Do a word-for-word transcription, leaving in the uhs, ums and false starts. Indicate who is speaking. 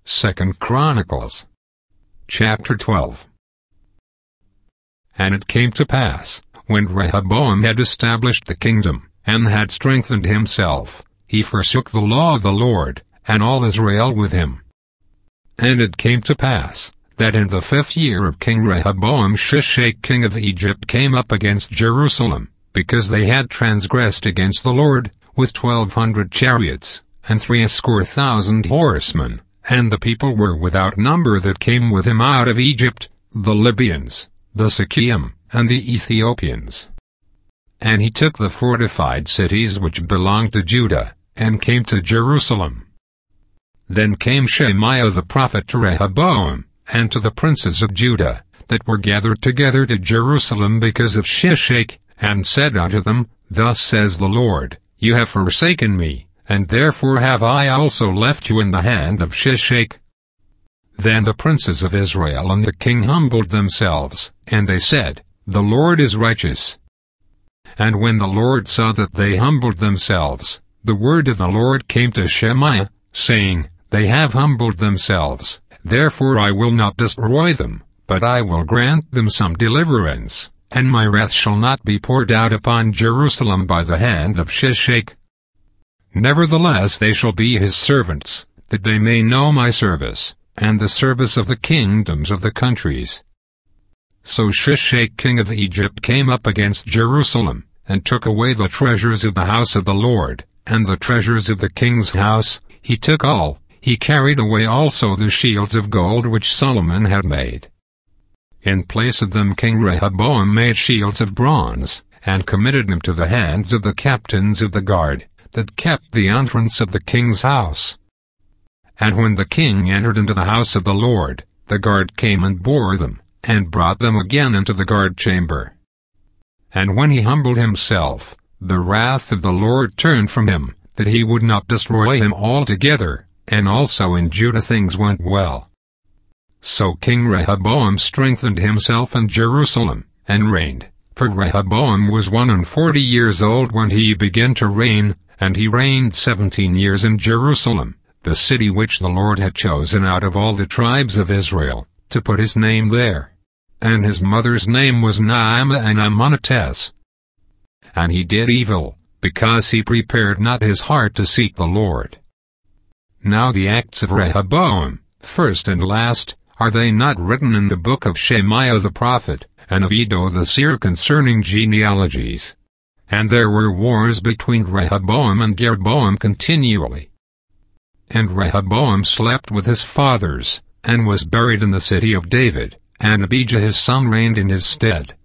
Speaker 1: Second Chronicles chapter twelve. And it came to pass, when Rehoboam had established the kingdom, and had strengthened himself, he forsook the law of the Lord, and all Israel with him. And it came to pass, that in the fifth year of King Rehoboam Shishak king of Egypt came up against Jerusalem, because they had transgressed against the Lord, with twelve hundred chariots, and threescore thousand horsemen, and the people were without number that came with him out of Egypt, the Libyans, the Sakiim, and the Ethiopians. And he took the fortified cities which belonged to Judah, and came to Jerusalem. Then came Shemaiah the prophet to Rehoboam, and to the princes of Judah, that were gathered together to Jerusalem because of Shishak, and said unto them, Thus says the Lord, You have forsaken me, and therefore have I also left you in the hand of Shishak. Then the princes of Israel and the king humbled themselves, and they said, The Lord is righteous. And when the Lord saw that they humbled themselves, the word of the Lord came to Shemaiah, saying, They have humbled themselves, therefore I will not destroy them, but I will grant them some deliverance, and my wrath shall not be poured out upon Jerusalem by the hand of Shishak. Nevertheless they shall be his servants, that they may know my service, and the service of the kingdoms of the countries. So Shishak king of Egypt came up against Jerusalem, and took away the treasures of the house of the Lord, and the treasures of the king's house, he took all. He carried away also the shields of gold which Solomon had made. In place of them King Rehoboam made shields of bronze, and committed them to the hands of the captains of the guard, that kept the entrance of the king's house. And when the king entered into the house of the Lord, the guard came and bore them, and brought them again into the guard chamber. And when he humbled himself, the wrath of the Lord turned from him, that he would not destroy him altogether, and also in Judah things went well. So King Rehoboam strengthened himself in Jerusalem, and reigned, for Rehoboam was one and forty years old when he began to reign, and he reigned seventeen years in Jerusalem, the city which the Lord had chosen out of all the tribes of Israel, to put his name there. And his mother's name was Naamah an Ammonitess. And he did evil, because he prepared not his heart to seek the Lord. Now the acts of Rehoboam, first and last, are they not written in the book of Shemaiah the prophet, and of Iddo the seer concerning genealogies? And there were wars between Rehoboam and Jeroboam continually. And Rehoboam slept with his fathers, and was buried in the city of David, and Abijah his son reigned in his stead.